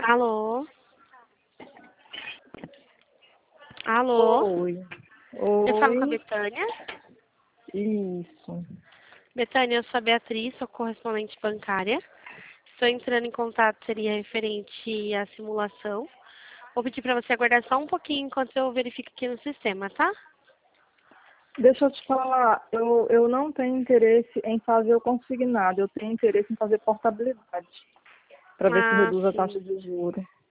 Alô? Alô? Oi. Eu falo com a Oi. Betânia. Isso. Betânia, eu sou a Beatriz, sou correspondente bancária. Estou entrando em contato, seria referente à simulação. Vou pedir para você aguardar só um pouquinho enquanto eu verifico aqui no sistema, tá? Deixa eu te falar, eu não tenho interesse em fazer o consignado, eu tenho interesse em fazer portabilidade, para ver se Ah, reduz a taxa sim. de juros.